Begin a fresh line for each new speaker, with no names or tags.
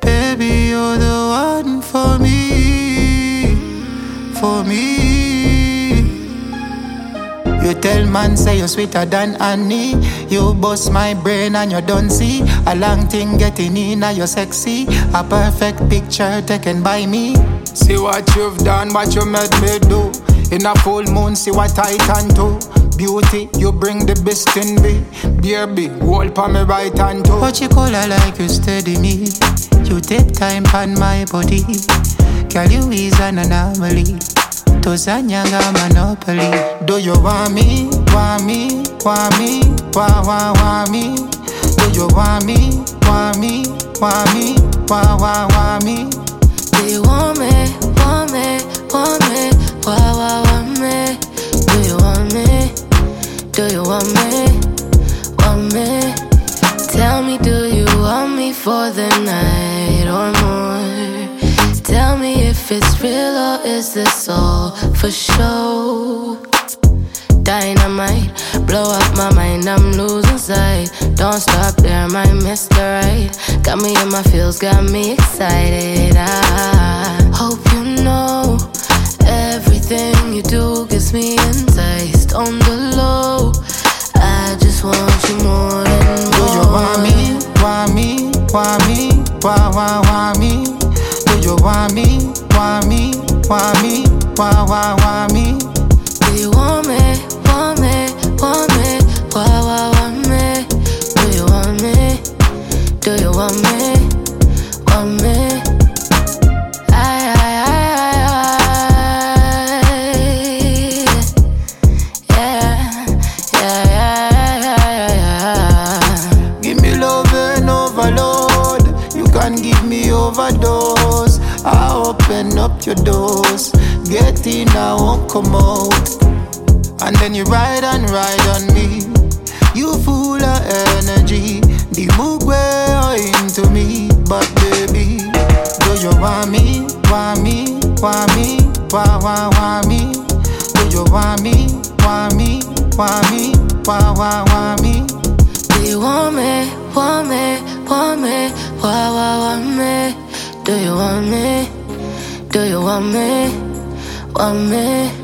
Baby, you're the one for me, for me. You tell man say you're sweeter than honey. You bust my brain and you don't see a long thing getting in and you're sexy. A perfect picture taken by me. See what you've done, what you made me do. In a full moon, see what I can do. Beauty, you bring the best in me. Baby, hold pa me right hand too. What you call her like you steady me. You take time on my body. Girl, you is an anomaly. Tozanyanga monopoly. Do you want me, want me, want me, want me? Do you want me, want me, want me, want me?
Do you want me, want me, want me, want me? Do you want me? Do you want me? Want me? Tell me, do you want me for the night or more? Tell me if it's real or is this all for show? Dynamite, blow up my mind, I'm losing sight. Don't stop there, my Mr. Right. Got me in my feels, got me excited. I hope you know everything you do gets me enticed on the low. I just want you more and more.
Do you want me, want me, want me, want me? Do you want me, want me, want me, want me?
Do you want me, want me, want me, want me? Do you want me? Do you want me, want me?
Give me love and overload. You can give me overdose. I open up your doors. Get in, I won't come out. And then you ride on me. You full of energy. The mugwe into me. But baby, do you want me, want me, want me, want me? Do you want me, want me, want me, want me?
Do you want me, want me, want me, want me? Do you want me? Do you want me, want me?